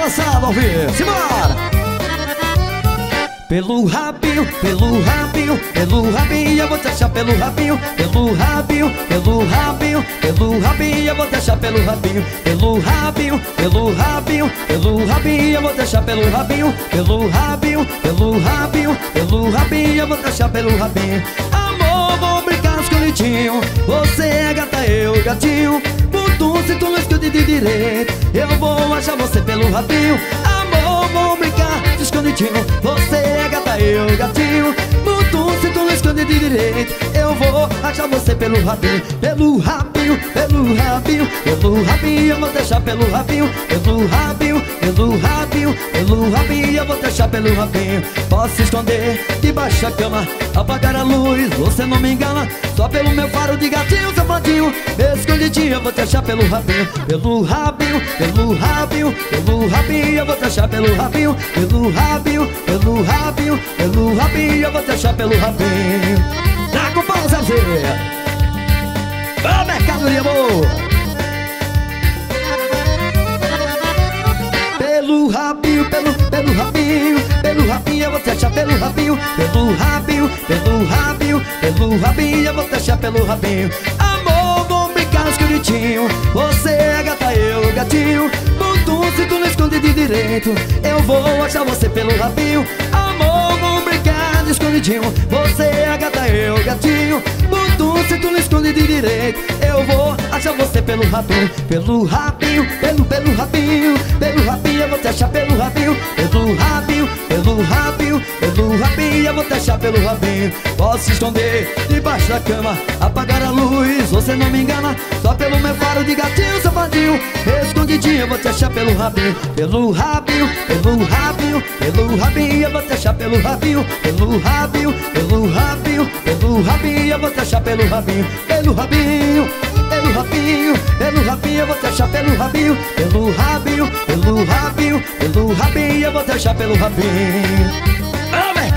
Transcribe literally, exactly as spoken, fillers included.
dançar, ao ver. Simbora! Pelo rabinho, pelo rabinho, pelo rabinho, eu vou te achar pelo rabinho, pelo rabinho, pelo rabinho, pelo rabinho, eu vou te achar pelo rabinho, pelo rabinho, pelo rabinho, pelo rabinho, eu vou te achar pelo rabinho, pelo rabinho, pelo rabinho, pelo rabinho, eu vou te achar pelo rabinho. Amor, vou brincar escondidinho, você é gata, eu gatinho, putum, se tu não esconde de direito, eu vou achar você pelo rabinho. Amor, vou brincar de escondidinho, você é gata, eu gatinho, putum, se tu não esconde de direito, eu vou achar você pelo rabinho, pelo rabinho, pelo rabinho, pelo rabinho, eu vou deixar pelo rabinho, pelo rabinho, pelo rabinho, pelo rabinho, eu vou deixar pelo rabinho. Posso se esconder debaixo da cama, apagar a luz, você não me engana, só pelo meu faro de gatinho, safadinho, escondidinho, eu vou deixar pelo rabinho, pelo rabinho, pelo rabinho, pelo rabinho, eu vou deixar pelo rabinho, pelo rabinho, pelo rabinho, pelo rabinho, eu vou deixar pelo rabinho. Tá com pausa, Zé! Ô, mercado de amor! Pelo rabinho, pelo, pelo rabinho, pelo rabinho, eu vou te achar pelo rabinho, pelo rabinho, pelo rabinho, pelo rabinho, eu vou te achar pelo rabinho. Amor, vou brincar escondidinho, você é gata, eu gatinho, putum, se tu não esconde de direito, eu vou achar você pelo rabinho. Amor, vou brincar de escondidinho, você é gata, eu gatinho, putum, se tu não esconde de direito, eu vou achar você pelo rabinho, pelo rabinho, pelo, pelo rabinho, pelo rabinho, eu vou te achar pelo rabinho, pelo rabinho, pelo rabinho, pelo rabinho, eu vou te achar pelo rabinho. Posso se esconder debaixo da cama, apagar a luz, você não me engana, só pelo meu faro de gatinho, safadinho, escondidinho, eu vou te achar pelo rabinho, pelo rabinho, pelo rabinho, pelo rabinho, eu vou te achar pelo rabinho, pelo rabinho, pelo rabinho, pelo rabinho, eu vou te achar pelo rabinho, pelo rabinho, pelo rabinho, pelo rabinho, eu vou te achar pelo rabinho, pelo rabinho, pelo rabinho, pelo rabinho, eu vou te achar pelo rabinho.